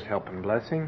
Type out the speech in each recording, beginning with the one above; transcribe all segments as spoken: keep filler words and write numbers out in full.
Lord's help and blessing.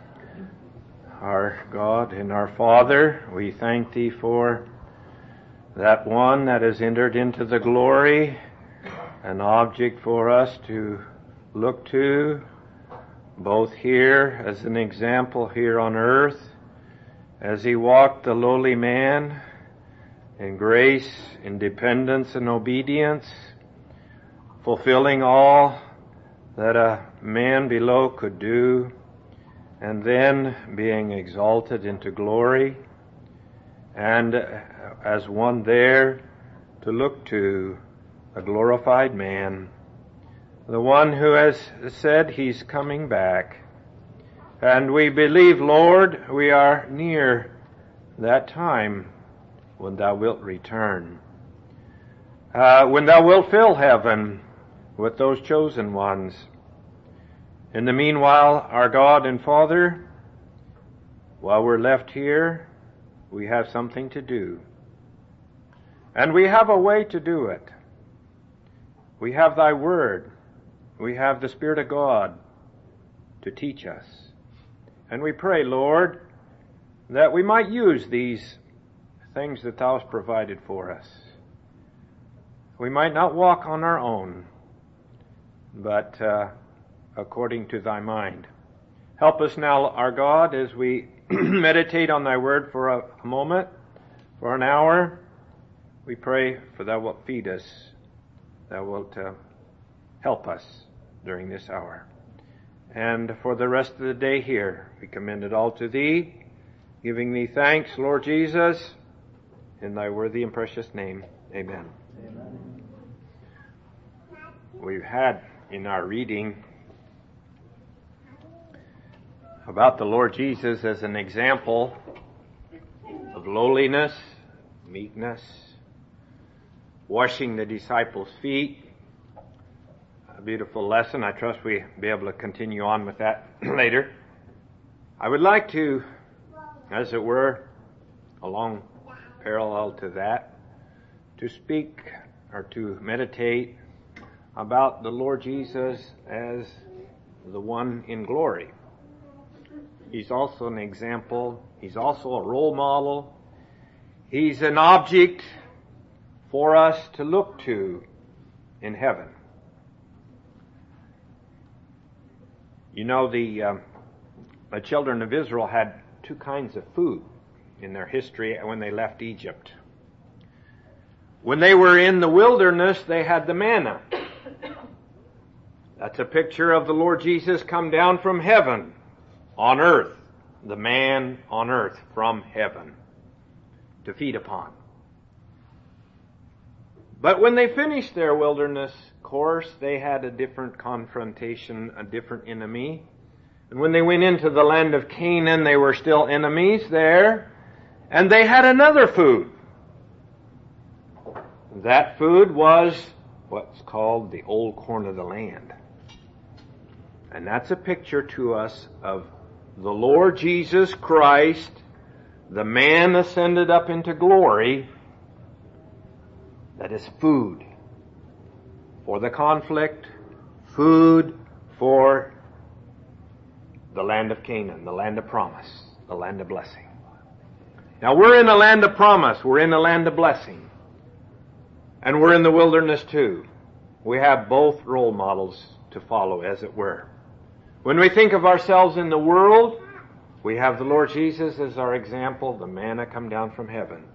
Our God and our Father, we thank Thee for that one that has entered into the glory, an object for us to look to, both here as an example here on earth, as He walked the lowly man in grace, in dependence and obedience, fulfilling all that a man below could do, and then being exalted into glory, and as one there to look to, a glorified man, the one who has said He's coming back. And we believe, Lord, we are near that time when Thou wilt return, uh, when Thou wilt fill heaven with those chosen ones. In the meanwhile, our God and Father, while we're left here, we have something to do. And we have a way to do it. We have Thy Word. We have the Spirit of God to teach us. And we pray, Lord, that we might use these things that Thou hast provided for us. We might not walk on our own, but uh, according to Thy mind. Help us now, our God, as we meditate on Thy Word for a, a moment, for an hour. We pray for Thou wilt feed us, Thou wilt uh, help us during this hour. And for the rest of the day here, we commend it all to Thee, giving Thee thanks, Lord Jesus, in Thy worthy and precious name. Amen. Amen. We've had in our reading about the Lord Jesus as an example of lowliness, meekness, washing the disciples' feet. A beautiful lesson. I trust we'll be able to continue on with that later. I would like to, as it were, along parallel to that, to speak or to meditate about the Lord Jesus as the one in glory. He's also an example. He's also a role model. He's an object for us to look to in heaven. You know, the, uh, the children of Israel had two kinds of food in their history when they left Egypt. When they were in the wilderness, they had the manna. That's a picture of the Lord Jesus come down from heaven on earth, the man on earth from heaven to feed upon. But when they finished their wilderness course, they had a different confrontation, a different enemy. And when they went into the land of Canaan, they were still enemies there, and they had another food. That food was what's called the old corn of the land. And that's a picture to us of the Lord Jesus Christ, the man ascended up into glory, that is food for the conflict, food for the land of Canaan, the land of promise, the land of blessing. Now we're in a land of promise, we're in a land of blessing, and we're in the wilderness too. We have both role models to follow, as it were. When we think of ourselves in the world, we have the Lord Jesus as our example, the manna come down from heaven.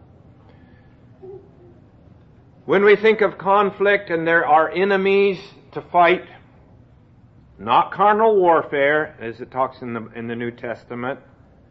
When we think of conflict and there are enemies to fight, not carnal warfare, as it talks in the, in the New Testament,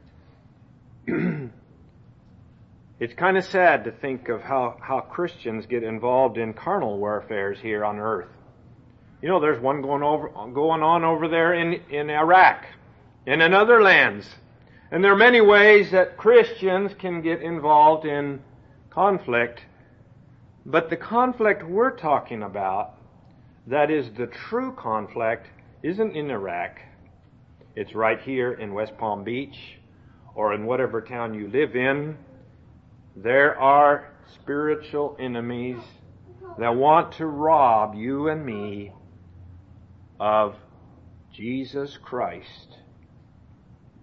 it's kind of sad to think of how, how Christians get involved in carnal warfares here on earth. You know, there's one going over, going on over there in, in Iraq and in other lands. And there are many ways that Christians can get involved in conflict. But the conflict we're talking about, that is the true conflict, isn't in Iraq. It's right here in West Palm Beach or in whatever town you live in. There are spiritual enemies that want to rob you and me of Jesus Christ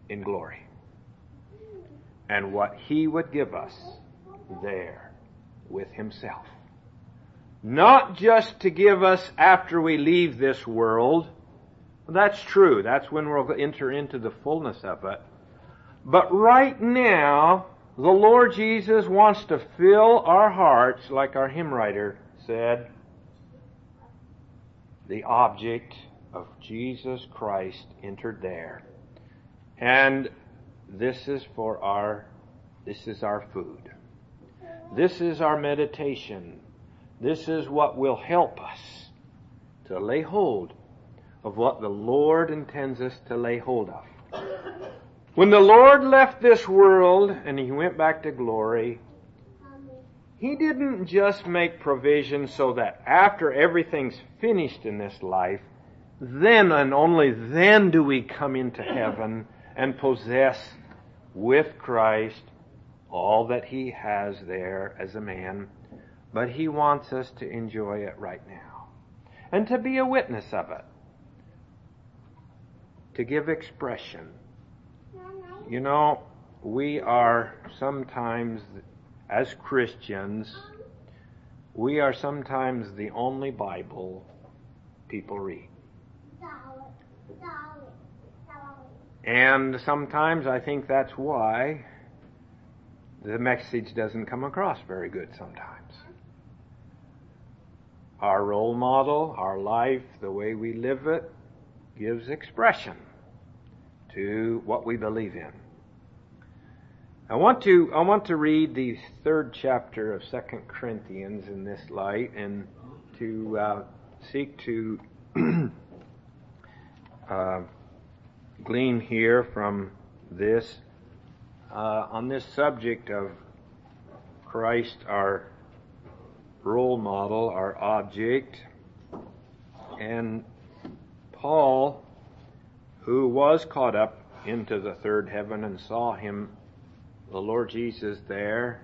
in glory. And what He would give us there with Himself. Not just to give us after we leave this world. That's true. That's when we'll enter into the fullness of it. But right now, the Lord Jesus wants to fill our hearts, like our hymn writer said, the object of Jesus Christ entered there. And this is for our, this is our food. This is our meditation. This is what will help us to lay hold of what the Lord intends us to lay hold of. When the Lord left this world and He went back to glory, He didn't just make provision so that after everything's finished in this life, then and only then do we come into heaven and possess with Christ all that He has there as a man. But He wants us to enjoy it right now and to be a witness of it, to give expression. You know, we are sometimes, as Christians, we are sometimes the only Bible people read. And sometimes I think that's why the message doesn't come across very good sometimes. Our role model, our life, the way we live it, gives expression to what we believe in. I want to I want to read the third chapter of Second Corinthians in this light, and to uh, seek to uh, glean here from this uh, on this subject of Christ, our role model, our object, and Paul, who was caught up into the third heaven and saw Him, the Lord Jesus, there,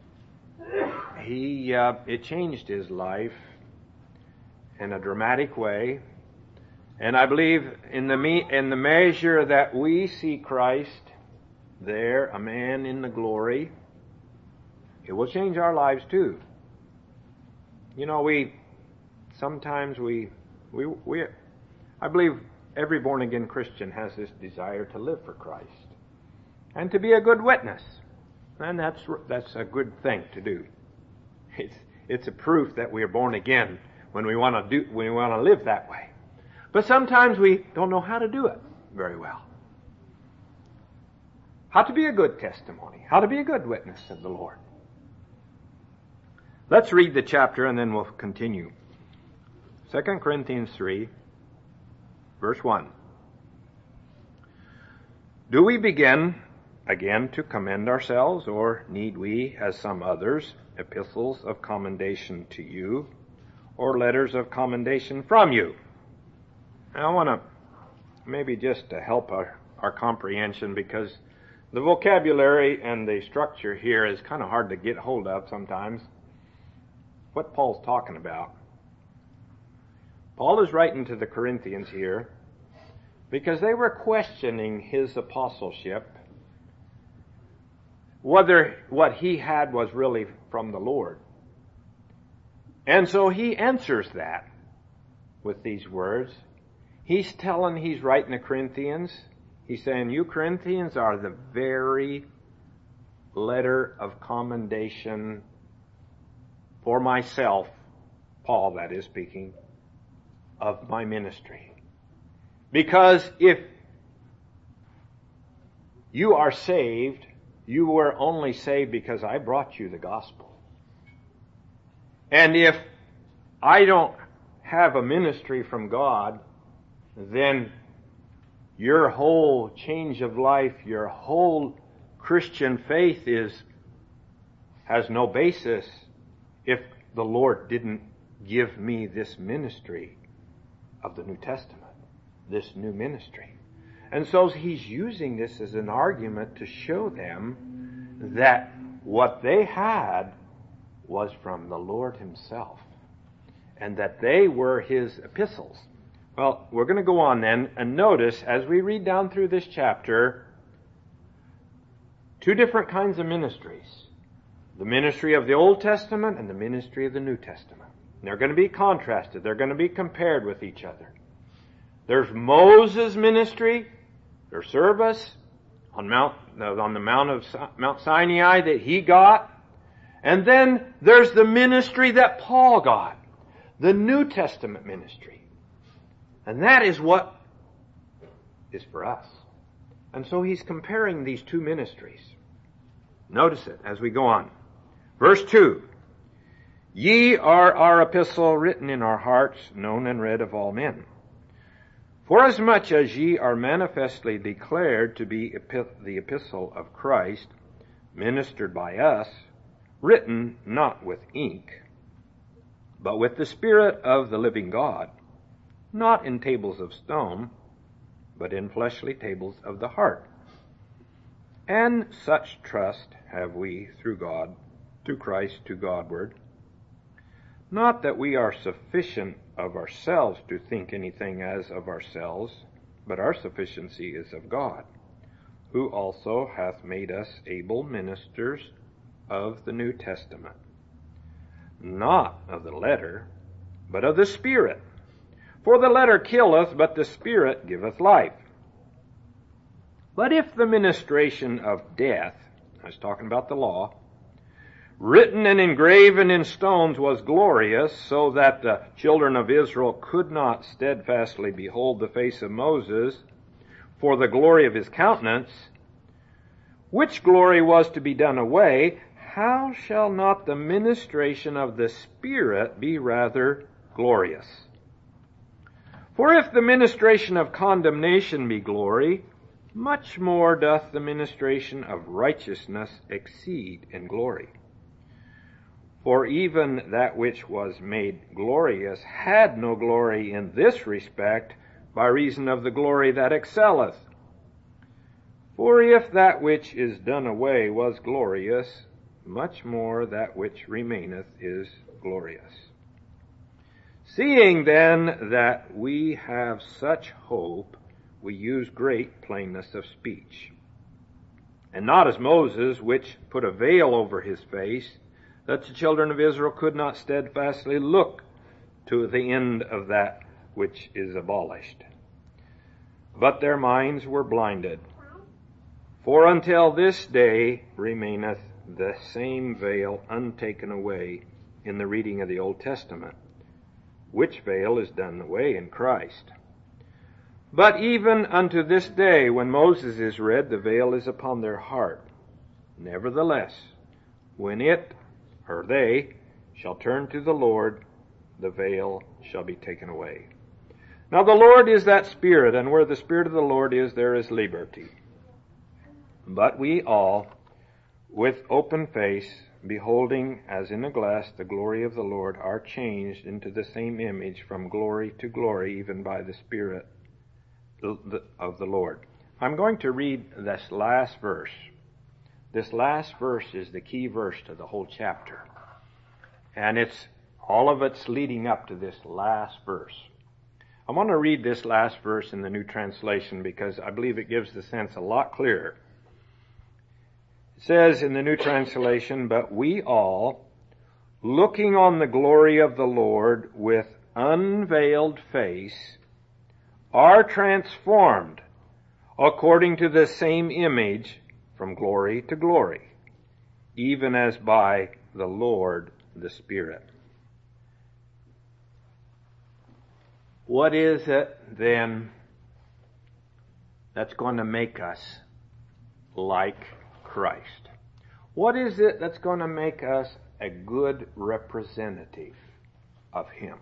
he uh, it changed his life in a dramatic way. And I believe in the me- in the measure that we see Christ there, a man in the glory, it will change our lives too. You know, we sometimes we we we I believe every born again Christian has this desire to live for Christ and to be a good witness, and that's that's a good thing to do. It's it's a proof that we are born again when we want to do when we want to live that way. But sometimes we don't know how to do it very well. How to be a good testimony, how to be a good witness of the Lord. Let's read the chapter and then we'll continue. Second Corinthians three, verse one. Do we begin again to commend ourselves, or need we, as some others, epistles of commendation to you, or letters of commendation from you? Now, I want to maybe just to help our, our comprehension, because the vocabulary and the structure here is kind of hard to get hold of sometimes. What Paul's talking about. Paul is writing to the Corinthians here because they were questioning his apostleship, whether what he had was really from the Lord. And so he answers that with these words. He's telling, he's writing to Corinthians, he's saying, you Corinthians are the very letter of commendation for myself, Paul that is speaking, of my ministry. Because if you are saved, you were only saved because I brought you the gospel. And if I don't have a ministry from God, then your whole change of life, your whole Christian faith is has no basis if the Lord didn't give me this ministry of the New Testament, this new ministry. And so he's using this as an argument to show them that what they had was from the Lord Himself, and that they were His epistles. Well, we're going to go on then and notice as we read down through this chapter two different kinds of ministries. The ministry of the Old Testament and the ministry of the New Testament. And they're going to be contrasted. They're going to be compared with each other. There's Moses' ministry, their service on Mount, on the Mount of Mount Sinai that he got. And then there's the ministry that Paul got, the New Testament ministry. And that is what is for us. And so he's comparing these two ministries. Notice it as we go on. Verse two. Ye are our epistle written in our hearts, known and read of all men. Forasmuch as ye are manifestly declared to be epi- the epistle of Christ, ministered by us, written not with ink, but with the Spirit of the living God, not in tables of stone, but in fleshly tables of the heart. And such trust have we through God, through Christ to Godward. Not that we are sufficient of ourselves to think anything as of ourselves, but our sufficiency is of God, who also hath made us able ministers of the New Testament, not of the letter, but of the Spirit. For the letter killeth, but the Spirit giveth life. But if the ministration of death, I was talking about the law, written and engraven in stones was glorious, so that the children of Israel could not steadfastly behold the face of Moses for the glory of his countenance, which glory was to be done away, how shall not the ministration of the Spirit be rather glorious? For if the ministration of condemnation be glory, much more doth the ministration of righteousness exceed in glory. For even that which was made glorious had no glory in this respect, by reason of the glory that excelleth. For if that which is done away was glorious, much more that which remaineth is glorious. Seeing then that we have such hope, we use great plainness of speech. And not as Moses, which put a veil over his face, that the children of Israel could not steadfastly look to the end of that which is abolished. But their minds were blinded. For until this day remaineth the same veil untaken away in the reading of the Old Testament, which veil is done away in Christ. But even unto this day, when Moses is read, the veil is upon their heart. Nevertheless, when it, or they, shall turn to the Lord, the veil shall be taken away. Now the Lord is that Spirit, and where the Spirit of the Lord is, there is liberty. But we all, with open face, beholding as in a glass the glory of the Lord, are changed into the same image from glory to glory, even by the Spirit of the Lord. I'm going to read this last verse. This last verse is the key verse to the whole chapter. And it's all of it's leading up to this last verse. I want to read this last verse in the New Translation because I believe it gives the sense a lot clearer. It says in the New Translation, but we all, looking on the glory of the Lord with unveiled face, are transformed according to the same image from glory to glory, even as by the Lord the Spirit. What is it then that's going to make us like Christ? What is it that's going to make us a good representative of Him?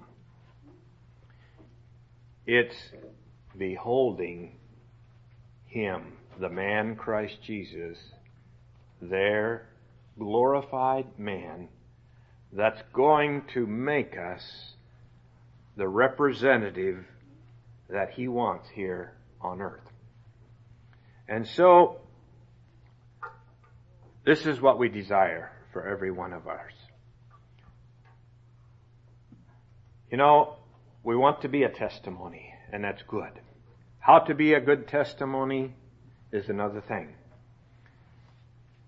It's beholding Him, the man Christ Jesus, their glorified man, that's going to make us the representative that He wants here on earth. And so, this is what we desire for every one of us. You know, we want to be a testimony, and that's good. How to be a good testimony is another thing.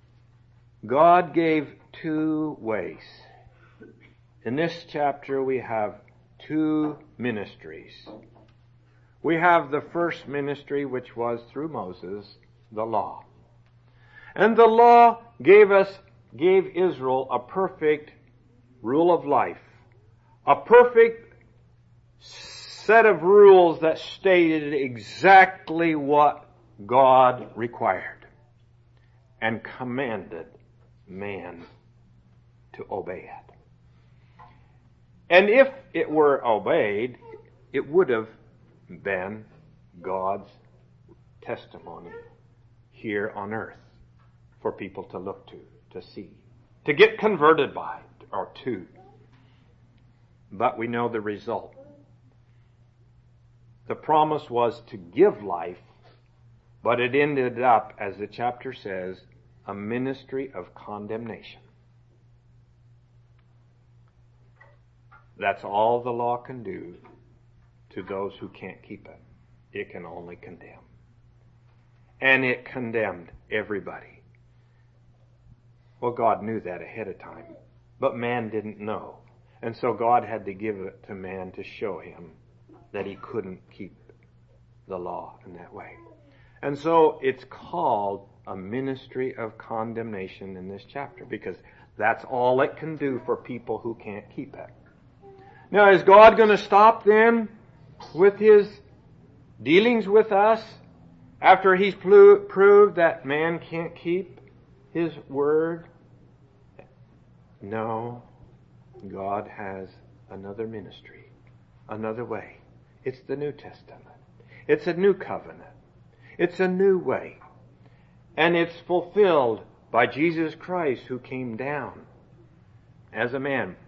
God gave two ways. In this chapter we have two ministries. We have the first ministry, which was through Moses, the law. And the law gave us, gave Israel a perfect rule of life. A perfect set of rules that stated exactly what God required and commanded man to obey it. And if it were obeyed, it would have been God's testimony here on earth for people to look to, to see, to get converted by, or to. But we know the result. The promise was to give life, but it ended up, as the chapter says, a ministry of condemnation. That's all the law can do to those who can't keep it. It can only condemn. And it condemned everybody. Well, God knew that ahead of time, but man didn't know. And so God had to give it to man to show him that he couldn't keep the law in that way. And so it's called a ministry of condemnation in this chapter, because that's all it can do for people who can't keep it. Now, is God going to stop then with his dealings with us after he's pl- proved that man can't keep his word? No. God has another ministry, another way. It's the New Testament. It's a new covenant. It's a new way. And it's fulfilled by Jesus Christ, who came down as a man,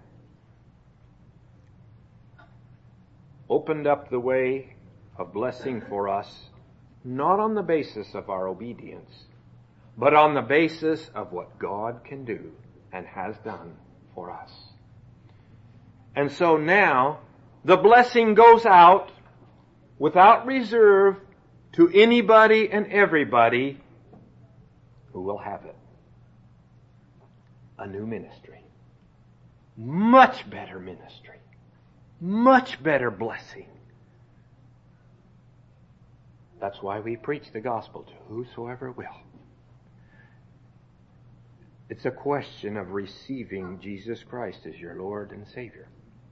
opened up the way of blessing for us, not on the basis of our obedience, but on the basis of what God can do and has done for us. And so now, the blessing goes out without reserve to anybody and everybody who will have it. A new ministry. Much better ministry. Much better blessing. That's why we preach the gospel to whosoever will. It's a question of receiving Jesus Christ as your Lord and Savior.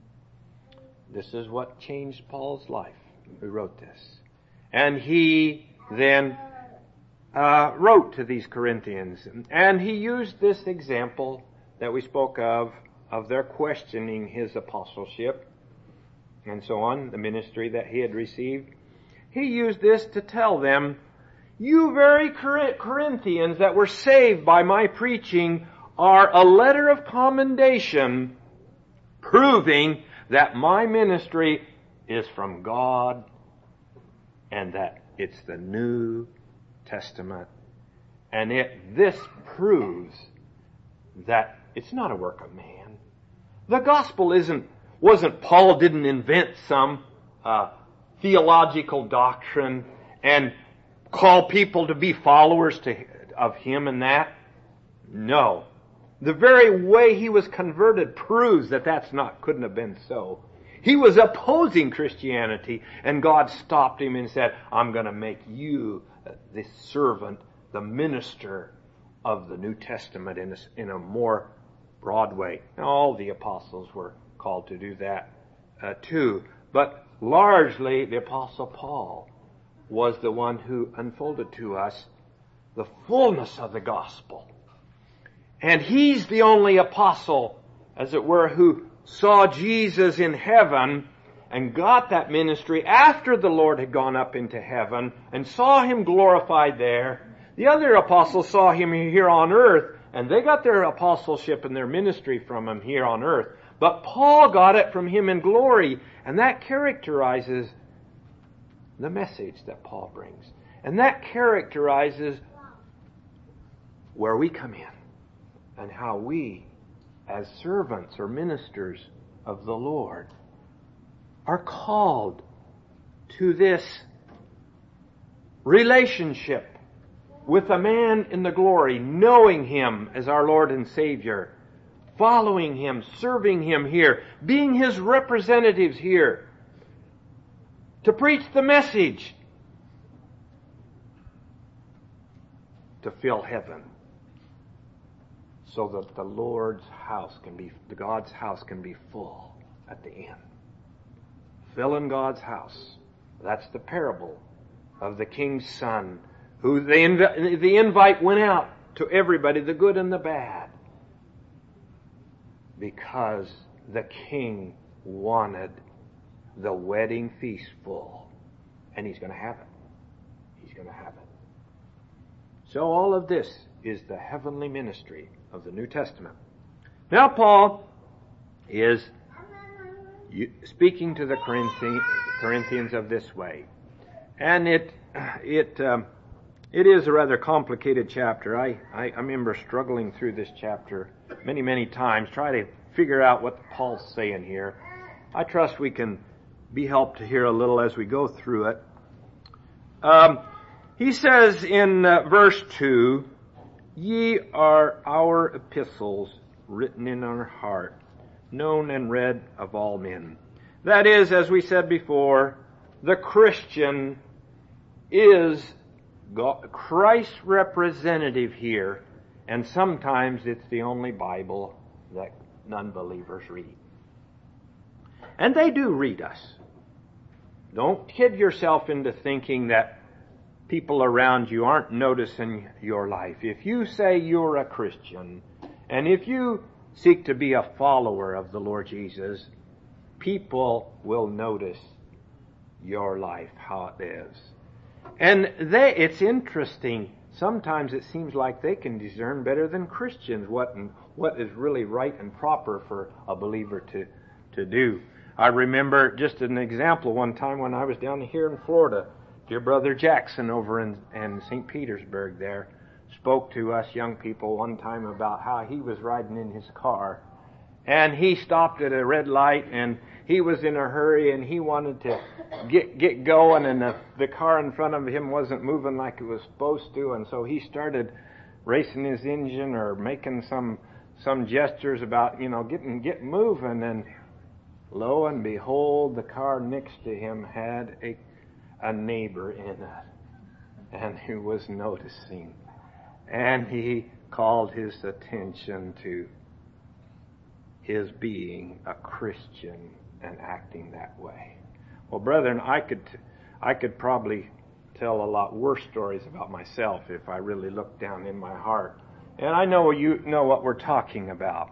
This is what changed Paul's life, who wrote this. And he then uh, wrote to these Corinthians. And he used this example that we spoke of, of their questioning his apostleship and so on, the ministry that he had received. He used this to tell them, you very Corinthians that were saved by my preaching are a letter of commendation proving that my ministry is from God and that it's the New Testament. And it, this proves that it's not a work of man. The gospel isn't, wasn't, Paul didn't invent some uh, theological doctrine and call people to be followers to, of him and that. No. The very way he was converted proves that that's not, couldn't have been so. He was opposing Christianity, and God stopped him and said, I'm going to make you the servant, the minister of the New Testament in a, in a more broad way. Now, all the apostles were called to do that uh, too, but largely the Apostle Paul was the one who unfolded to us the fullness of the gospel. And he's the only apostle, as it were, who saw Jesus in heaven and got that ministry after the Lord had gone up into heaven and saw him glorified there. The other apostles saw him here on earth, and they got their apostleship and their ministry from him here on earth. But Paul got it from him in glory, and that characterizes the message that Paul brings. And that characterizes where we come in and how we, as servants or ministers of the Lord, are called to this relationship with a man in the glory, knowing Him as our Lord and Savior, following Him, serving Him here, being His representatives here, to preach the message, to fill heaven, so that the Lord's house can be, God's house can be full at the end. Filling God's house. That's the parable of the king's son, who the, inv- the invite went out to everybody, the good and the bad, because the king wanted the wedding feast full, and he's going to have it. He's going to have it. So all of this is the heavenly ministry of the New Testament. Now Paul is speaking to the Corinthians of this way, and it it um, it is a rather complicated chapter. I, I I remember struggling through this chapter many many times, trying to figure out what Paul's saying here. I trust we can be helped here a little as we go through it. Um, he says in uh, verse two, "Ye are our epistles written in our heart, known and read of all men." That is, as we said before, the Christian is God, Christ's representative here, and sometimes it's the only Bible that non-believers read. And they do read us. Don't kid yourself into thinking that people around you aren't noticing your life. If you say you're a Christian, and if you seek to be a follower of the Lord Jesus, people will notice your life, how it is. And they, it's interesting. Sometimes it seems like they can discern better than Christians what and, what is really right and proper for a believer to, to do. I remember just an example one time when I was down here in Florida. Dear Brother Jackson over in, in Saint Petersburg there spoke to us young people one time about how he was riding in his car, and he stopped at a red light, and he was in a hurry, and he wanted to get get going, and the, the car in front of him wasn't moving like it was supposed to, and so he started racing his engine or making some some gestures about, you know, getting get moving, and lo and behold, the car next to him had a a neighbor in it, and he was noticing, and he called his attention to his being a Christian and acting that way. Well, brethren, I could I could probably tell a lot worse stories about myself if I really looked down in my heart. And I know you know what we're talking about.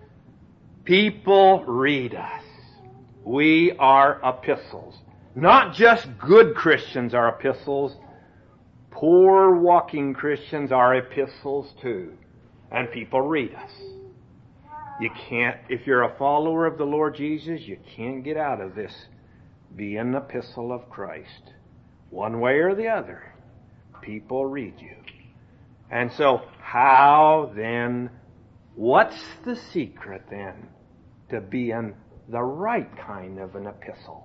People read us. We are epistles. Not just good Christians are epistles. Poor walking Christians are epistles too. And people read us. You can't, if you're a follower of the Lord Jesus, you can't get out of this being an epistle of Christ. One way or the other, people read you. And so, how then, what's the secret then to being the right kind of an epistle?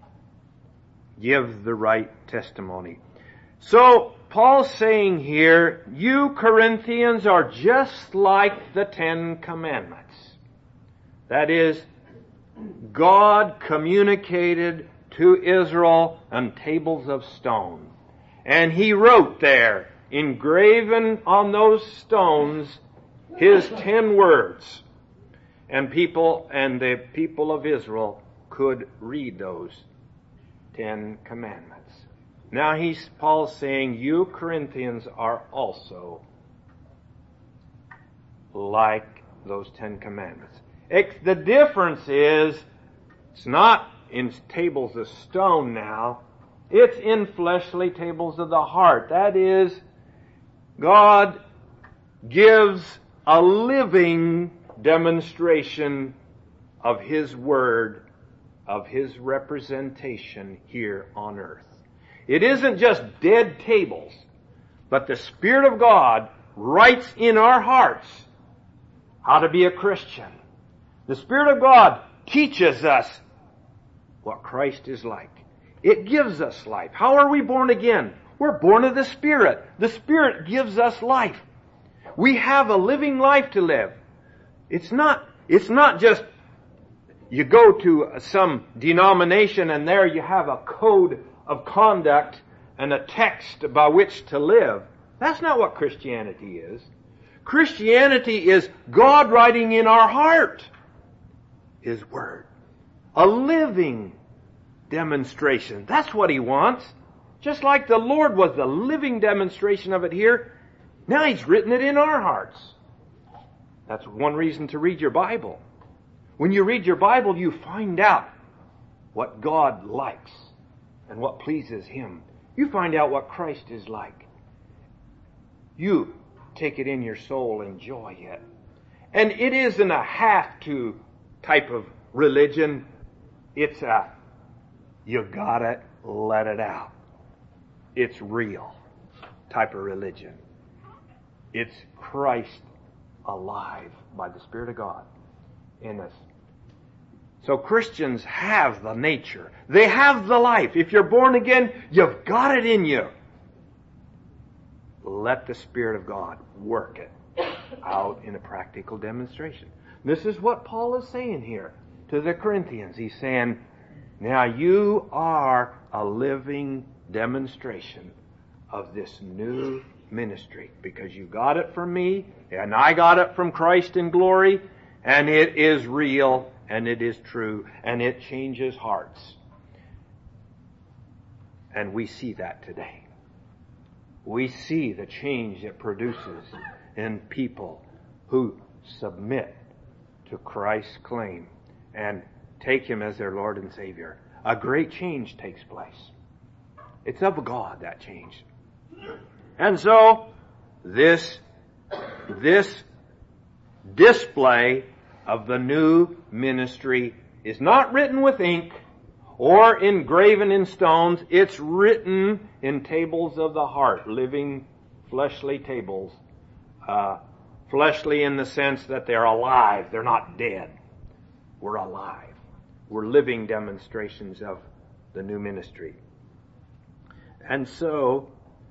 Give the right testimony. So, Paul's saying here, you Corinthians are just like the Ten Commandments. That is, God communicated to Israel on tables of stone. And He wrote there, engraven on those stones, His ten words. And people, and the people of Israel could read those Ten Commandments. Now he's, Paul's saying, you Corinthians are also like those Ten Commandments. It's, the difference is, it's not in tables of stone now, it's in fleshly tables of the heart. That is, God gives a living demonstration of His Word, of His representation here on earth. It isn't just dead tables, but the Spirit of God writes in our hearts how to be a Christian. The Spirit of God teaches us what Christ is like. It gives us life. How are we born again? We're born of the Spirit. The Spirit gives us life. We have a living life to live. It's not, it's not just you go to some denomination and there you have a code of conduct and a text by which to live. That's not what Christianity is. Christianity is God writing in our heart His Word. A living demonstration. That's what He wants. Just like the Lord was the living demonstration of it here, now He's written it in our hearts. That's one reason to read your Bible. When you read your Bible, you find out what God likes and what pleases Him. You find out what Christ is like. You take it in your soul, enjoy it. And it isn't a have-to type of religion. It's a, you got it, let it out. It's real type of religion. It's Christ alive by the Spirit of God in us. So Christians have the nature. They have the life. If you're born again, you've got it in you. Let the Spirit of God work it out in a practical demonstration. This is what Paul is saying here to the Corinthians. He's saying, now you are a living demonstration of this new ministry because you got it from me and I got it from Christ in glory, and it is real and it is true and it changes hearts. And we see that today. We see the change it produces in people who submit to Christ's claim and take Him as their Lord and Savior. A great change takes place. It's of God, that change. And so, this, this display of the new ministry is not written with ink or engraven in stones. It's written in tables of the heart, living fleshly tables. Uh, fleshly in the sense that they're alive. They're not dead. We're alive. We're living demonstrations of the new ministry. And so,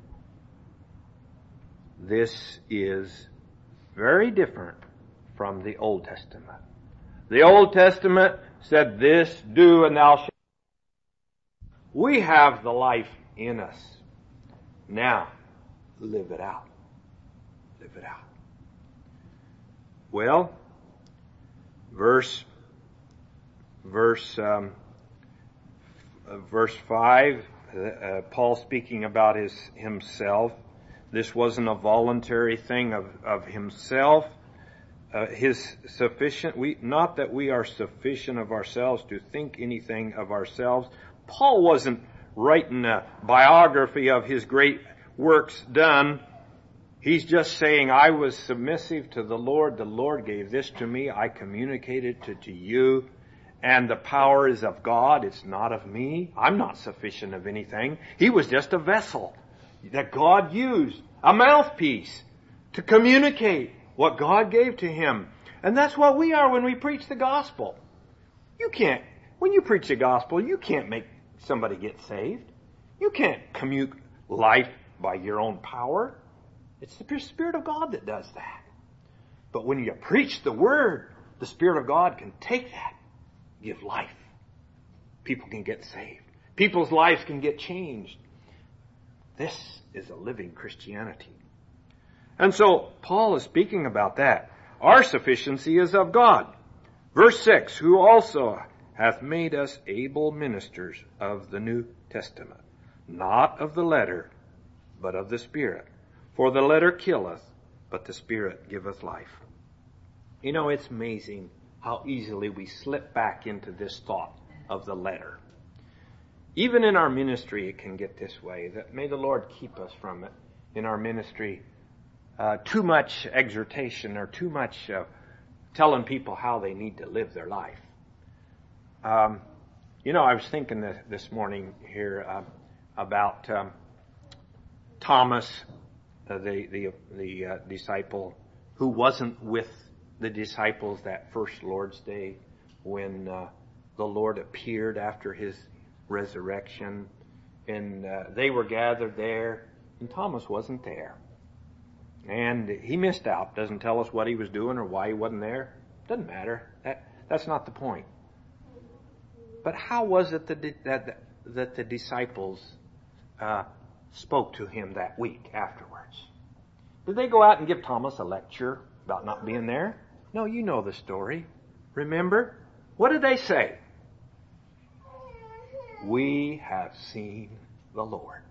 this is very different from the Old Testament. The Old Testament said, this do and thou shalt. We have the life in us. Now, live it out. Live it out. Well, verse, verse, um, verse five, uh, Paul speaking about his himself. This wasn't a voluntary thing of, of himself. Uh, his sufficient, we, not that we are sufficient of ourselves to think anything of ourselves. Paul wasn't writing a biography of his great works done. He's just saying, I was submissive to the Lord. The Lord gave this to me. I communicated it to you. And the power is of God. It's not of me. I'm not sufficient of anything. He was just a vessel that God used, a mouthpiece to communicate what God gave to him. And that's what we are when we preach the gospel. You can't, when you preach the gospel, you can't make somebody get saved. You can't commute life by your own power. It's the Spirit of God that does that. But when you preach the Word, the Spirit of God can take that, give life. People can get saved. People's lives can get changed. This is a living Christianity. And so, Paul is speaking about that. Our sufficiency is of God. Verse six, who also hath made us able ministers of the New Testament, not of the letter, but of the Spirit. For the letter killeth, but the Spirit giveth life. You know, it's amazing how easily we slip back into this thought of the letter. Even in our ministry, it can get this way. That may the Lord keep us from it in our ministry. Uh, too much exhortation or too much uh, telling people how they need to live their life. Um, you know, I was thinking this, this morning here uh, about um, Thomas, uh, the the the uh, disciple who wasn't with the disciples that first Lord's Day when uh, the Lord appeared after his resurrection, and uh, they were gathered there, and Thomas wasn't there. And he missed out. Doesn't tell us what he was doing or why he wasn't there. Doesn't matter. That, that's not the point. But how was it that the, that, that the disciples uh, spoke to him that week afterwards? Did they go out and give Thomas a lecture about not being there? No, you know the story. Remember? What did they say? We have seen the Lord.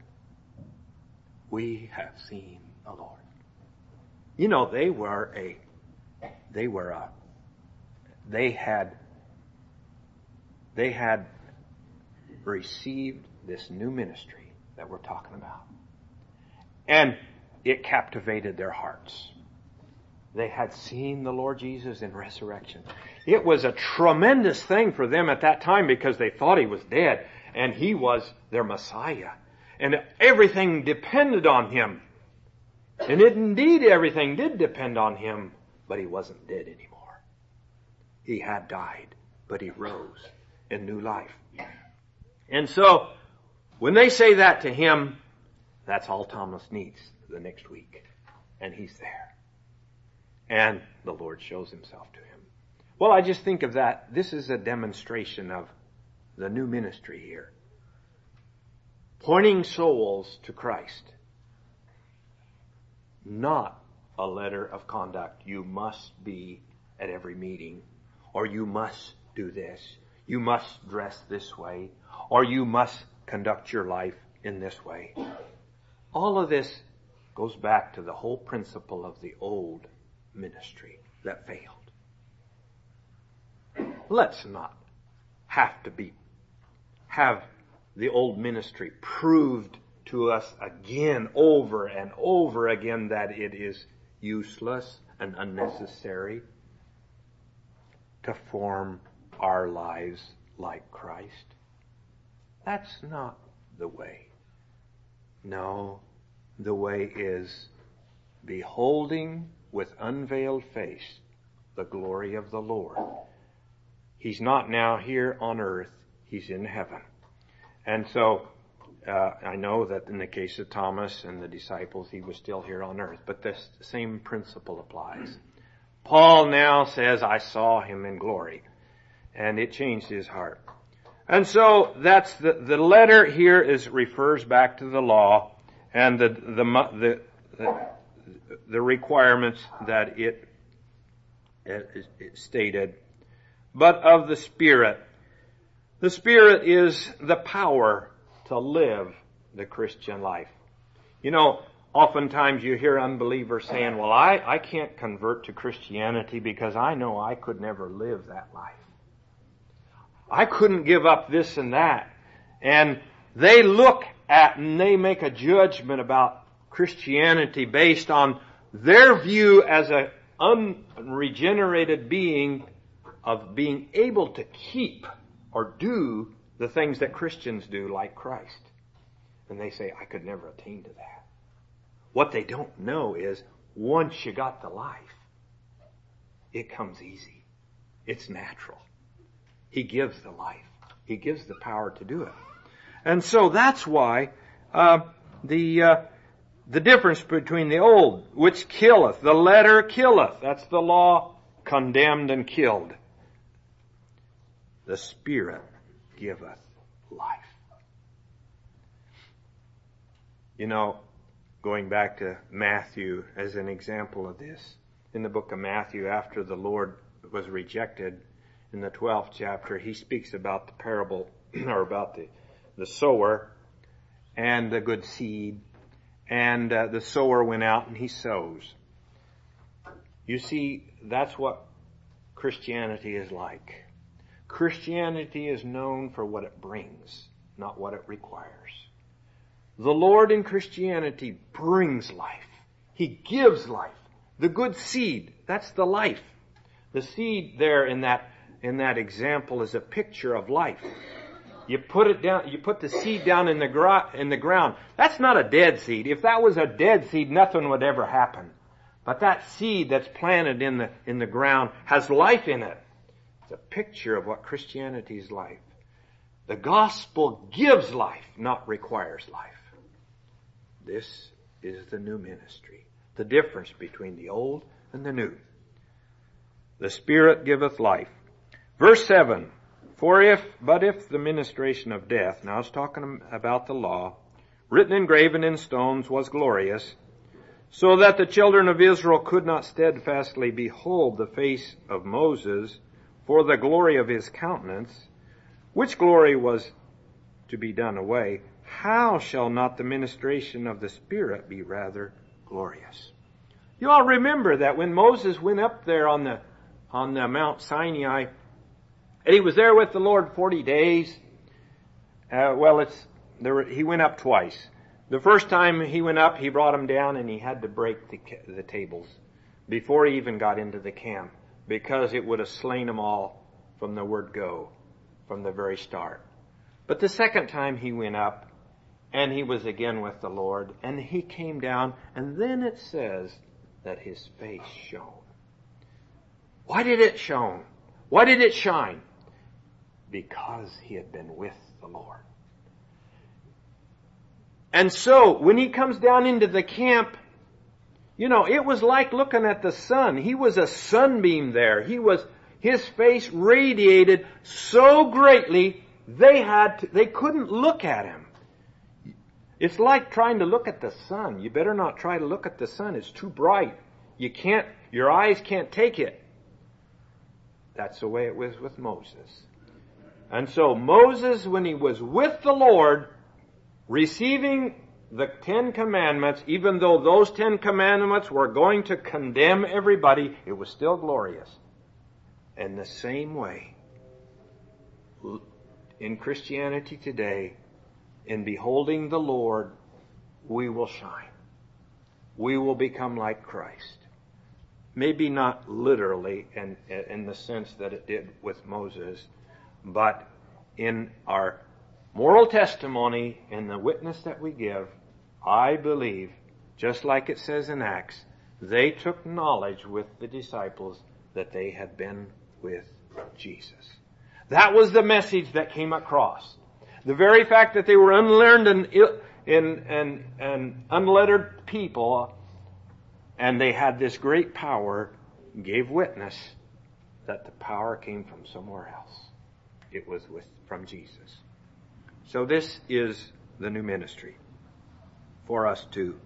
We have seen the Lord. You know, they were a, they were a, they had, they had received this new ministry that we're talking about. And it captivated their hearts. They had seen the Lord Jesus in resurrection. It was a tremendous thing for them at that time because they thought he was dead and he was their Messiah. And everything depended on him. And it, indeed everything did depend on him, but he wasn't dead anymore. He had died, but he rose in new life. And so, when they say that to him, that's all Thomas needs the next week. And he's there. And the Lord shows himself to him. Well, I just think of that. This is a demonstration of the new ministry here. Pointing souls to Christ. Not a letter of conduct. You must be at every meeting. Or you must do this. You must dress this way. Or you must conduct your life in this way. All of this goes back to the whole principle of the old ministry that failed. Let's not have to be, have the old ministry proved to us again, over and over again, that it is useless and unnecessary to form our lives like Christ. That's not the way. No, the way is beholding with unveiled face the glory of the Lord. He's not now here on earth. He's in heaven. And so, uh, I know that in the case of Thomas and the disciples, he was still here on earth. But the same principle applies. Paul now says, I saw him in glory. And it changed his heart. And so, that's the, the letter here is, refers back to the law and the, the, the, the, the requirements that it, it, it stated. But of the Spirit. The Spirit is the power to live the Christian life. You know, oftentimes you hear unbelievers saying, well, I, I can't convert to Christianity because I know I could never live that life. I couldn't give up this and that. And they look at and they make a judgment about Christianity based on their view as an unregenerated being of being able to keep or do the things that Christians do like Christ. And they say, I could never attain to that. What they don't know is once you got the life, it comes easy. It's natural. He gives the life. He gives the power to do it. And so that's why uh, the uh, the difference between the old, which killeth, the letter killeth. That's the law, condemned and killed. The Spirit giveth life. You know, going back to Matthew as an example of this, in the book of Matthew, after the Lord was rejected, in the twelfth chapter, he speaks about the parable, or about the, the sower and the good seed. And uh, the sower went out and he sows. You see, that's what Christianity is like. Christianity is known for what it brings, not what it requires. The Lord in Christianity brings life. He gives life. The good seed, that's the life. The seed there in that in that example is a picture of life. You put it down, you put the seed down in the gro- in the ground. That's not a dead seed. If that was a dead seed, nothing would ever happen. But that seed that's planted in the in the ground has life in it. It's a picture of what Christianity is like. The gospel gives life, not requires life. This is the new ministry. The difference between the old and the new. The Spirit giveth life. Verse seven. For if, but if the ministration of death, now it's talking about the law, written and graven in stones was glorious, so that the children of Israel could not steadfastly behold the face of Moses for the glory of his countenance, which glory was to be done away, how shall not the ministration of the Spirit be rather glorious? You all remember that when Moses went up there on the, on the Mount Sinai, and he was there with the Lord forty days, uh, well, it's, there were, he went up twice. The first time he went up, he brought him down and he had to break the, the tables before he even got into the camp, because it would have slain them all from the word go, from the very start. But the second time he went up, and he was again with the Lord, and he came down, and then it says that his face shone. Why did it shone? Why did it shine? Because he had been with the Lord. And so, when he comes down into the camp, you know, it was like looking at the sun. He was a sunbeam there. He was, his face radiated so greatly, they had to, they couldn't look at him. It's like trying to look at the sun. You better not try to look at the sun. It's too bright. You can't, your eyes can't take it. That's the way it was with Moses. And so Moses, when he was with the Lord, receiving the Ten Commandments, even though those Ten Commandments were going to condemn everybody, it was still glorious. In the same way, in Christianity today, in beholding the Lord, we will shine. We will become like Christ. Maybe not literally in, in the sense that it did with Moses, but in our moral testimony, in the witness that we give, I believe, just like it says in Acts, they took knowledge with the disciples that they had been with Jesus. That was the message that came across. The very fact that they were unlearned and, and, and, and unlettered people, and they had this great power, gave witness that the power came from somewhere else. It was with, from Jesus. So this is the new ministry for us too.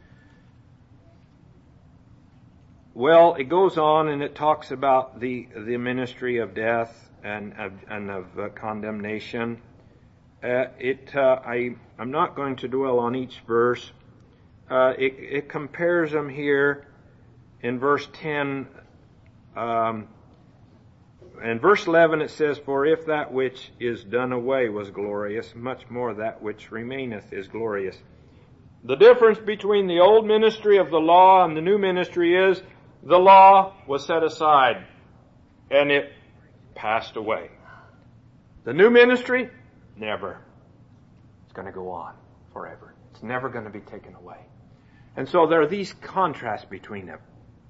Well, it goes on and it talks about the, the ministry of death and of, and of uh, condemnation. Uh, it, uh, I, I'm not going to dwell on each verse. Uh, it, it compares them here in verse ten. Um, in verse eleven it says, for if that which is done away was glorious, much more that which remaineth is glorious. The difference between the old ministry of the law and the new ministry is the law was set aside and it passed away. The new ministry, never. It's going to go on forever. It's never going to be taken away. And so there are these contrasts between them.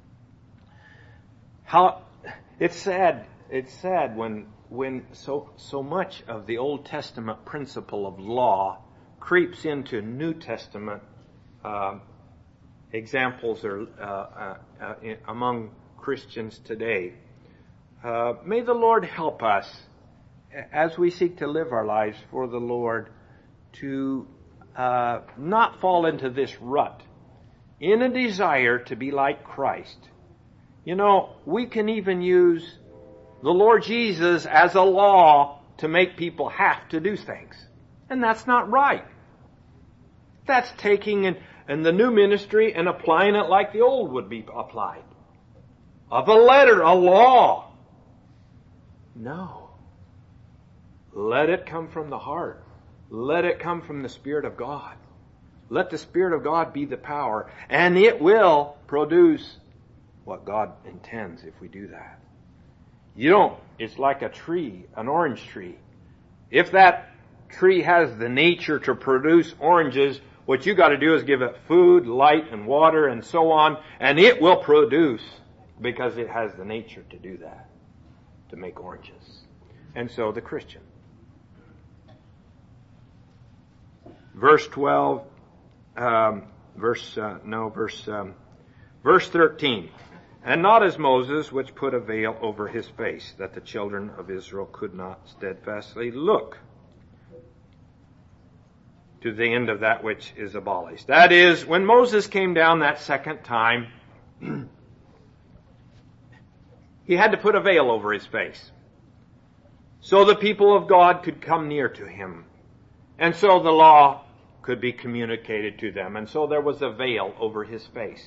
How it's sad. It's sad when when so so much of the Old Testament principle of law creeps into New Testament uh, examples or uh, uh, uh, in, among Christians today. Uh, may the Lord help us as we seek to live our lives for the Lord to uh, not fall into this rut in a desire to be like Christ. You know, we can even use the Lord Jesus as a law to make people have to do things. And that's not right. That's taking in, in the new ministry and applying it like the old would be applied. Of a letter, a law. No. Let it come from the heart. Let it come from the Spirit of God. Let the Spirit of God be the power, and it will produce what God intends if we do that. You don't, it's like a tree, an orange tree. If that tree has the nature to produce oranges, what you got to do is give it food, light, and water, and so on, and it will produce because it has the nature to do that, to make oranges. And so the Christian. verse twelve, um, verse, uh, no, verse, um, verse thirteen. And not as Moses, which put a veil over his face, that the children of Israel could not steadfastly look to the end of that which is abolished. That is, when Moses came down that second time, he had to put a veil over his face, so the people of God could come near to him. And so the law could be communicated to them. And so there was a veil over his face.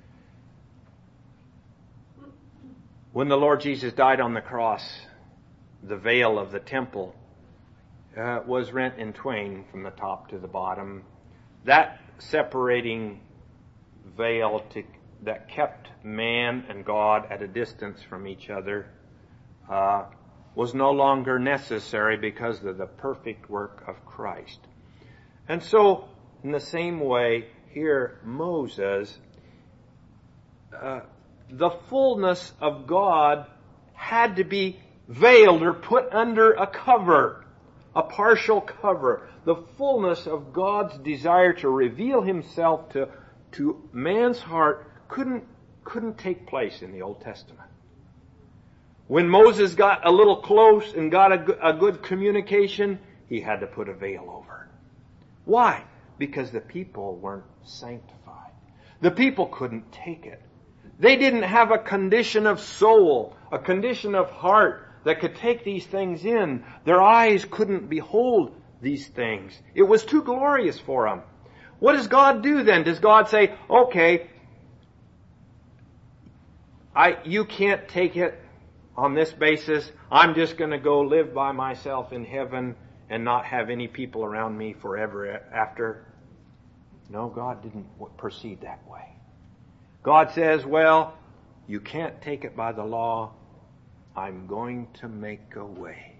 When the Lord Jesus died on the cross, the veil of the temple uh, was rent in twain from the top to the bottom. That separating veil to, that kept man and God at a distance from each other uh, was no longer necessary because of the perfect work of Christ. And so, in the same way, here Moses, uh, the fullness of God had to be veiled or put under a cover, a partial cover. The fullness of God's desire to reveal himself to, to man's heart couldn't, couldn't take place in the Old Testament. When Moses got a little close and got a, a good communication, he had to put a veil over it. Why? Because the people weren't sanctified. The people couldn't take it. They didn't have a condition of soul, a condition of heart that could take these things in. Their eyes couldn't behold these things. It was too glorious for them. What does God do then? Does God say, okay, I, you can't take it on this basis. I'm just going to go live by myself in heaven and not have any people around me forever after? No, God didn't proceed that way. God says, well, you can't take it by the law. I'm going to make a way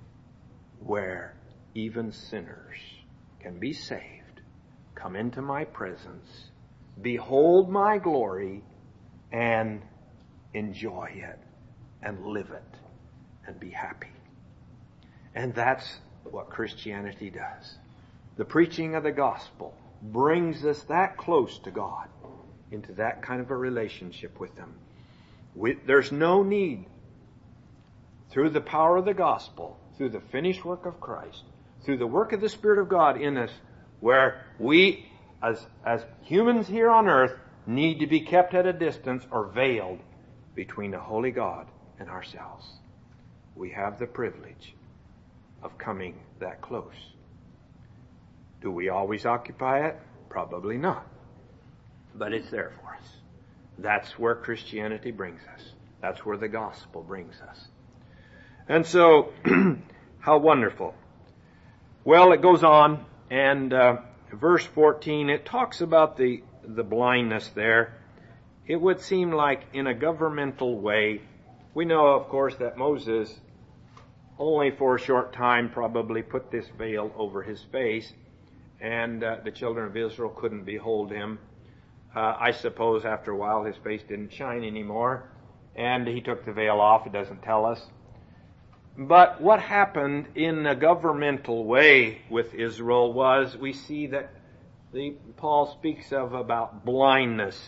where even sinners can be saved, come into my presence, behold my glory, and enjoy it, and live it, and be happy. And that's what Christianity does. The preaching of the gospel brings us that close to God, into that kind of a relationship with Him. We, there's no need, through the power of the gospel, through the finished work of Christ, through the work of the Spirit of God in us, where we, as, as humans here on earth, need to be kept at a distance or veiled between the holy God and ourselves. We have the privilege of coming that close. Do we always occupy it? Probably not. But it's there for us. That's where Christianity brings us. That's where the gospel brings us. And so, how wonderful. Well, it goes on, and uh, verse fourteen, it talks about the, the blindness there. It would seem like in a governmental way. We know, of course, that Moses only for a short time probably put this veil over his face, and uh, the children of Israel couldn't behold him. Uh, I suppose after a while his face didn't shine anymore, and he took the veil off. It doesn't tell us. But what happened in a governmental way with Israel was, we see that the, Paul speaks of about blindness,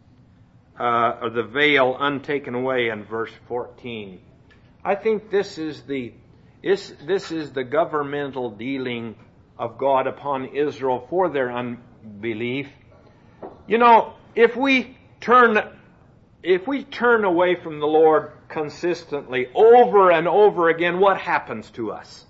uh, or the veil untaken away in verse fourteen. I think this is the this, this is the governmental dealing of God upon Israel for their unbelief. You know, if we turn if we turn away from the Lord consistently over and over again, what happens to us?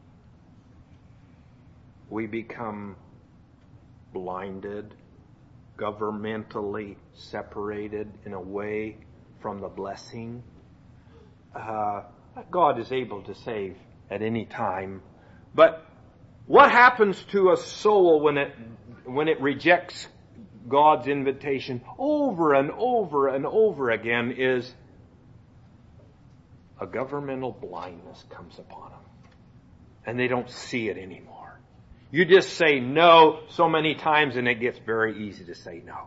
We become blinded, governmentally separated in a way from the blessing. Uh, God is able to save at any time. But what happens to a soul when it when it rejects God's invitation over and over and over again is a governmental blindness comes upon them. And they don't see it anymore. You just say no so many times and it gets very easy to say no.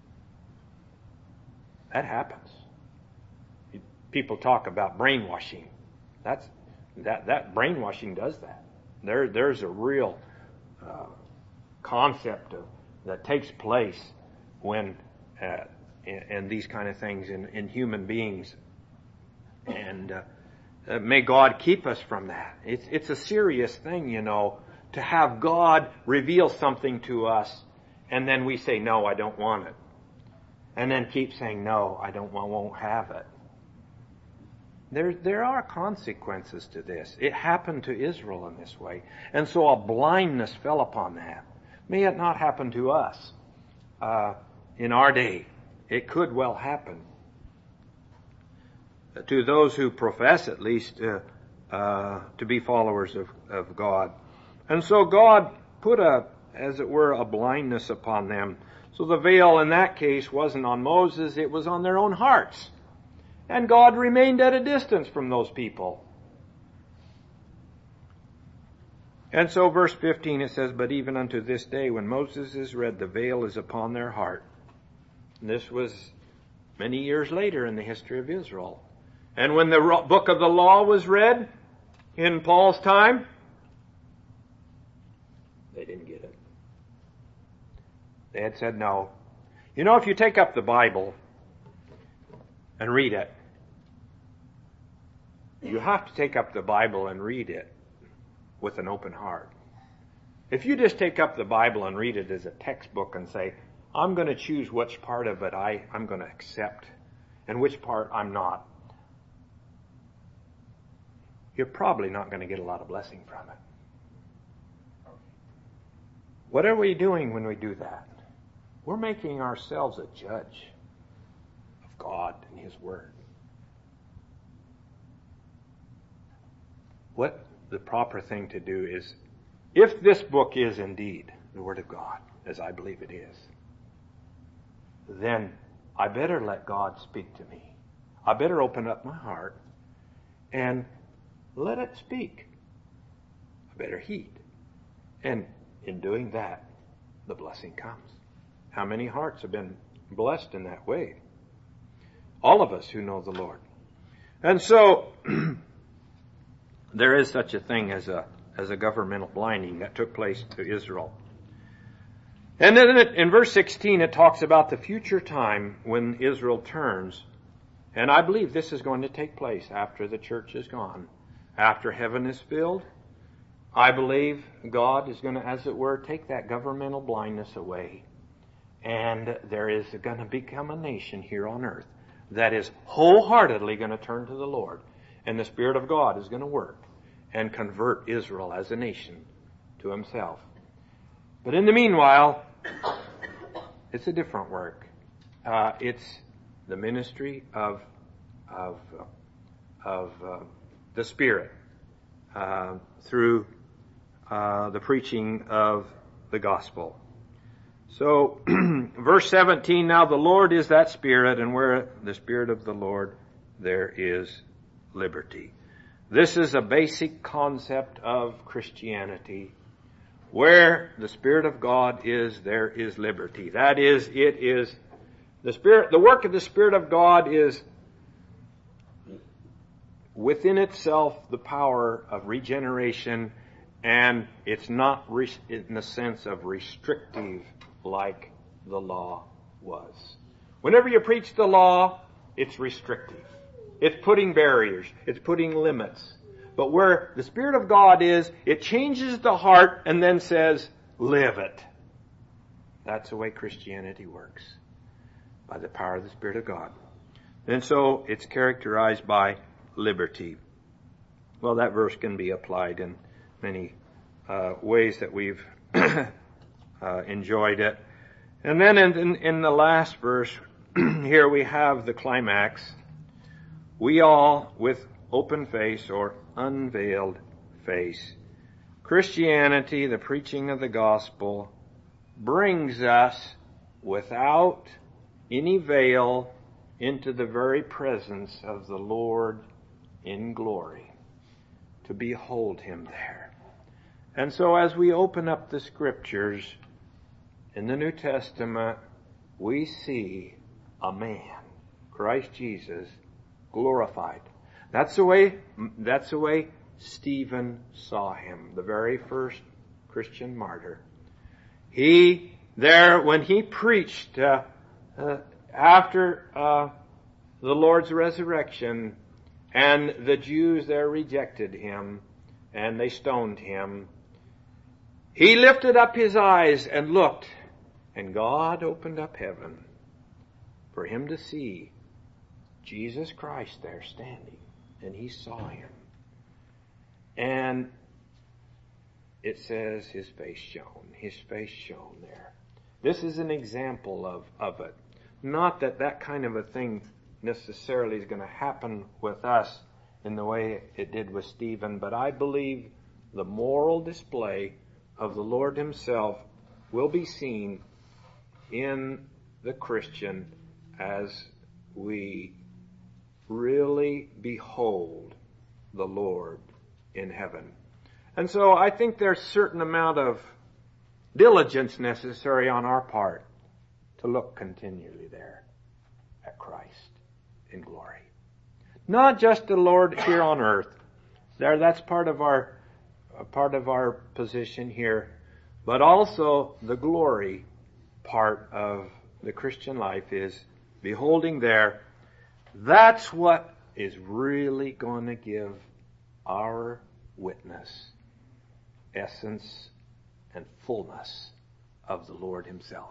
That happens. People talk about brainwashing. That's that that brainwashing does that. There there's a real uh, concept of, that takes place when, uh, and these kind of things in, in human beings. And uh, uh, may God keep us from that. It's, it's a serious thing, you know, to have God reveal something to us and then we say, no, I don't want it. And then keep saying, no, I don't, I won't have it. There, there are consequences to this. It happened to Israel in this way. And so a blindness fell upon that. May it not happen to us uh, in our day. It could well happen. To those who profess, at least, uh, uh, to be followers of, of God. And so God put a, as it were, a blindness upon them. So the veil in that case wasn't on Moses, it was on their own hearts. And God remained at a distance from those people. And so verse fifteen it says, but even unto this day when Moses is read, the veil is upon their heart. And this was many years later in the history of Israel. And when the book of the law was read in Paul's time, they didn't get it. They had said no. You know, if you take up the Bible and read it, you have to take up the Bible and read it with an open heart. If you just take up the Bible and read it as a textbook and say, I'm going to choose which part of it I, I'm going to accept and which part I'm not, you're probably not going to get a lot of blessing from it. What are we doing when we do that? We're making ourselves a judge of God and His Word. What the proper thing to do is, if this book is indeed the Word of God, as I believe it is, then I better let God speak to me. I better open up my heart and let it speak. I better heed. And in doing that, the blessing comes. How many hearts have been blessed in that way? All of us who know the Lord. And so, there is such a thing as a as a governmental blinding that took place to Israel. And then in verse sixteen it talks about the future time when Israel turns. And I believe this is going to take place after the church is gone. After heaven is filled, I believe God is going to, as it were, take that governmental blindness away. And there is going to become a nation here on earth that is wholeheartedly going to turn to the Lord. And the Spirit of God is going to work and convert Israel as a nation to Himself. But in the meanwhile, it's a different work. Uh, it's the ministry of of uh, of uh, the Spirit uh, through uh, the preaching of the gospel. So, verse seventeen, now the Lord is that Spirit, and where the Spirit of the Lord, there is liberty. This is a basic concept of Christianity. Where the Spirit of God is, there is liberty. That is, it is the Spirit, the work of the Spirit of God is within itself the power of regeneration, and it's not re- in the sense of restrictive like the law was. Whenever you preach the law, it's restrictive. It's putting barriers. It's putting limits. But where the Spirit of God is, it changes the heart and then says, live it. That's the way Christianity works. By the power of the Spirit of God. And so it's characterized by liberty. Well, that verse can be applied in many uh, ways that we've uh, enjoyed it. And then in, in, in the last verse, here we have the climax. We all, with open face or unveiled face. Christianity, the preaching of the gospel, brings us without any veil into the very presence of the Lord in glory, to behold Him there. And so as we open up the Scriptures in the New Testament, we see a man, Christ Jesus, glorified. That's the way, that's the way Stephen saw Him, the very first Christian martyr. He, there, when he preached uh, uh, after uh, the Lord's resurrection, and the Jews there rejected him, and they stoned him, he lifted up his eyes and looked, and God opened up heaven for him to see Jesus Christ there standing, and he saw him. And it says his face shone. His face shone there. This is an example of, of it. Not that that kind of a thing necessarily is going to happen with us in the way it did with Stephen, but I believe the moral display of the Lord himself will be seen in the Christian as we really behold the Lord in heaven. And so I think there's a certain amount of diligence necessary on our part to look continually there at Christ in glory. Not just the Lord here on earth. There, that's part of our part of our position here, but also the glory part of the Christian life is beholding there. That's what is really going to give our witness essence and fullness of the Lord himself.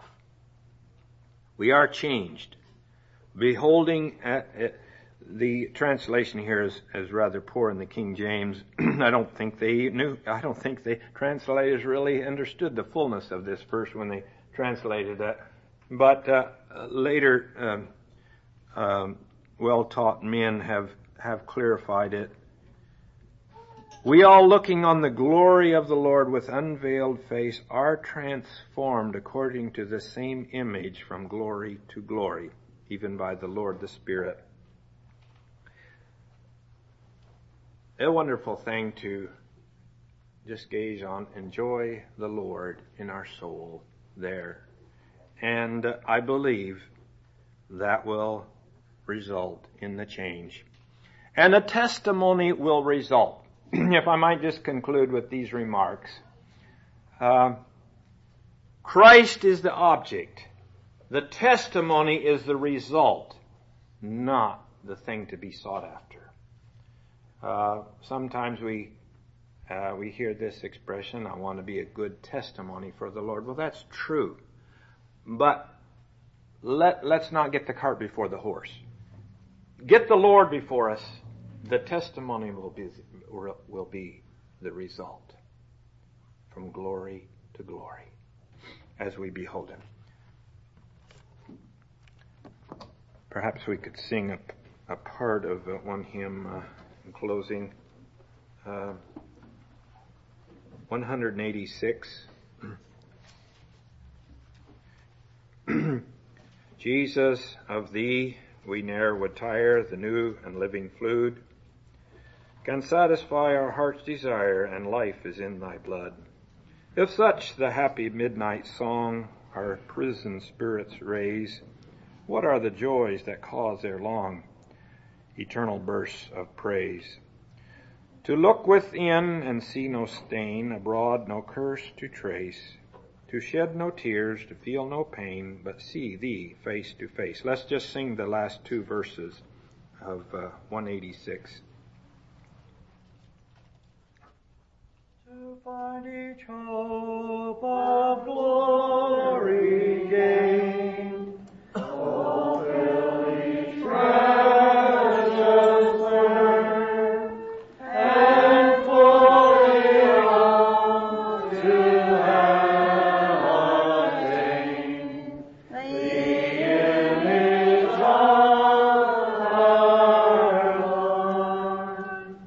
We are changed. Beholding, at, at, the translation here is, is rather poor in the King James. I don't think they knew, I don't think the translators really understood the fullness of this verse when they translated it. But uh, later, um, um, well-taught men have, have clarified it. We all, looking on the glory of the Lord with unveiled face, are transformed according to the same image from glory to glory, even by the Lord the Spirit. A wonderful thing to just gaze on, enjoy the Lord in our soul there. And uh, I believe that will result in the change. And a testimony will result. If I might just conclude with these remarks. Uh, Christ is the object. The testimony is the result, not the thing to be sought after. Uh, sometimes we uh, we hear this expression, I want to be a good testimony for the Lord. Well, that's true. But let, let's not get the cart before the horse. Get the Lord before us. The testimony will be, will be the result from glory to glory as we behold him. Perhaps we could sing a, a part of uh, one hymn uh, in closing. Uh, one eighty-six. Jesus, of thee we ne'er would tire, the new and living food can satisfy our heart's desire, and life is in thy blood. If such the happy midnight song our prisoned spirits raise, what are the joys that cause their long, eternal bursts of praise? To look within and see no stain, abroad no curse to trace, to shed no tears, to feel no pain, but see thee face to face. Let's just sing the last two verses of uh, one eighty-six. To find each hope of glory gained, fulfill each precious word, and fully on to heaven attain, the image of our Lord.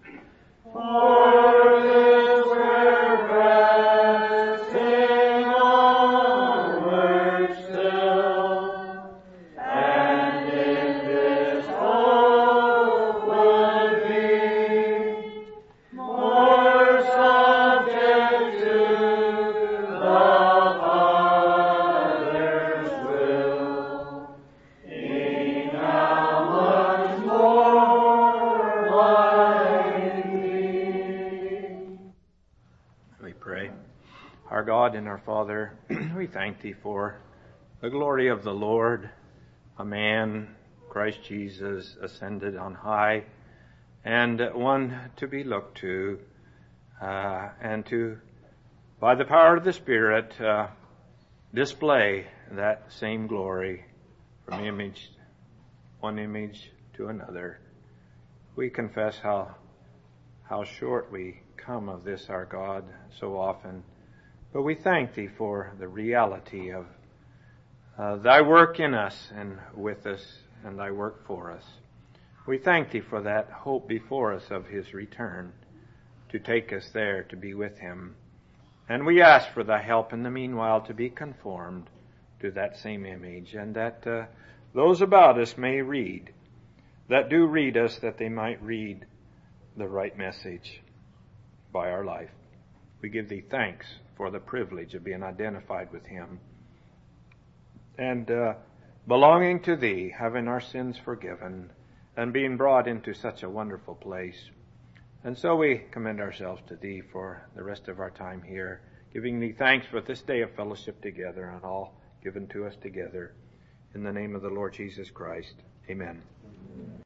For this we're pressing onward still, and in this hope would be more subject to the Father's will, being how much more like thee. We pray. Our God and our Father, we thank Thee for the glory of the Lord, a man, Christ Jesus, ascended on high, and one to be looked to, uh, and to, by the power of the Spirit, uh, display that same glory from image, one image to another. We confess how how short we come of this, our God, so often. But we thank Thee for the reality of uh, Thy work in us and with us, and Thy work for us. We thank Thee for that hope before us of His return, to take us there to be with Him. And we ask for Thy help in the meanwhile to be conformed to that same image, and that uh, those about us may read, that do read us, that they might read the right message by our life. We give Thee thanks for the privilege of being identified with Him and uh, belonging to Thee, having our sins forgiven, and being brought into such a wonderful place. And so we commend ourselves to Thee for the rest of our time here, giving Thee thanks for this day of fellowship together and all given to us together. In the name of the Lord Jesus Christ, amen.